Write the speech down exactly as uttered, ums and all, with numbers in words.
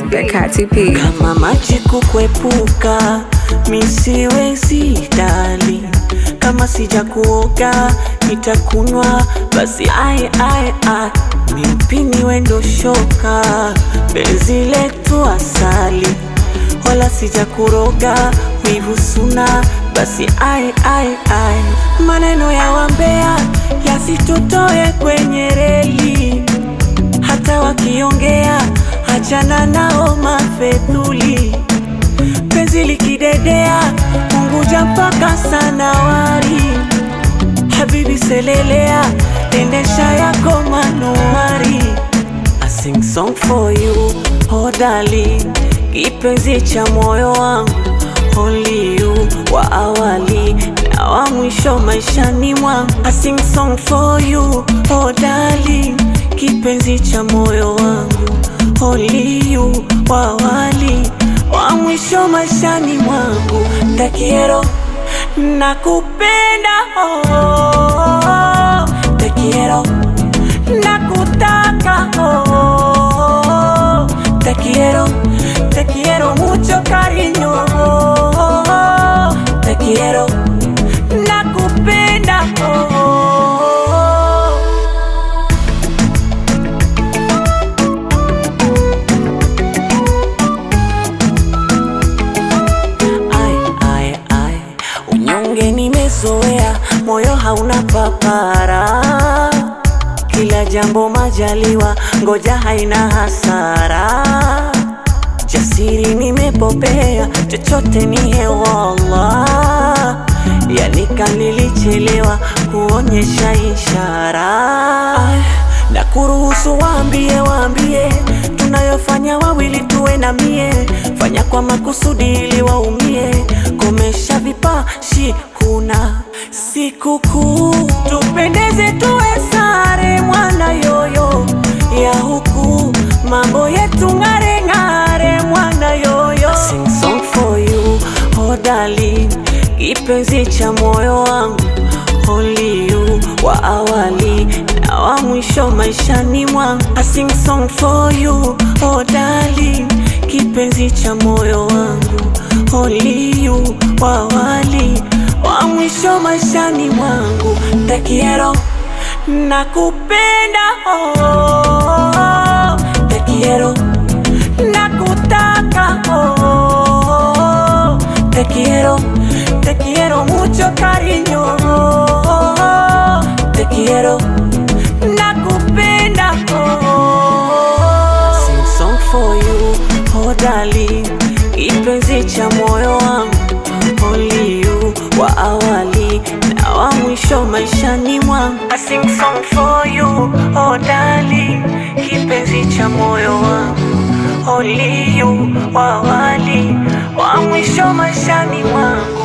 The Kati P. Kama maji kukwepuka mi siwezi dali, kama sija kuoga nitakunywa basi ai ai ai. Mipini wendo shoka penzi letu asali, wala sija kuroga wivu suna basi ai ai ai. Maneno ya wambea yasitutoe kwenye reli, hata wakiongea achana nao mafedhuli. Penzi likidedea Unguja mpaka Sanawari, habibi selelea endesha yako manuari. I sing song for you, oh darling, kipenzi cha moyo wangu, only you wa awali na wa mwisho maishani mwangu. I sing song for you, oh darling, kipenzi cha moyo wangu, only you wa awali wa mwisho maishani mwangu. Te quiero, nakupenda, oh, oh, oh. Te quiero, nakutaka, oh, oh, oh. Te quiero, te quiero mucho cariño, oh, oh, oh. Te quiero, nakupenda, oh, oh, oh. Ai, ai, ai, unyonge nimezoea, moyo hauna papara, kila jambo majaliwa, ngoja haina hasara. Jasiri nimepopea, chochote ni hewa Allah, yani kanilichelewa kuonyesha ishara. Na kuruhusu waambie, waambie tunayofanya wawili tuwe na mie, fanya kwa makusudi ili waumie, komesha vipashi kuna sikukuu, tupendeze tuwe sare mwana yoyo ya huku, mambo yetu ngare ngare mwana yoyo. I sing song for you, oh darling, kipenzi cha moyo wangu, only you wa awali na wa mwisho maishani mwangu. I sing song for you, oh darling, kipenzi cha moyo wangu, only you wa awali wa mwisho maishani mwangu. Te quiero, nakupenda, oh, oh, oh. Te quiero, nakutaka, oh, oh, oh. Te quiero, te quiero mucho cariño, oh, oh, oh. Te quiero, nakupenda, oh, oh, oh. Sing song for you, oh darling, kipenzi cha moyo wangu, only you wa awali na wa mwisho maishani mwangu. I sing song for you, oh darling, kipenzi cha moyo wangu, only you wa awali wa mwisho maishani mwangu.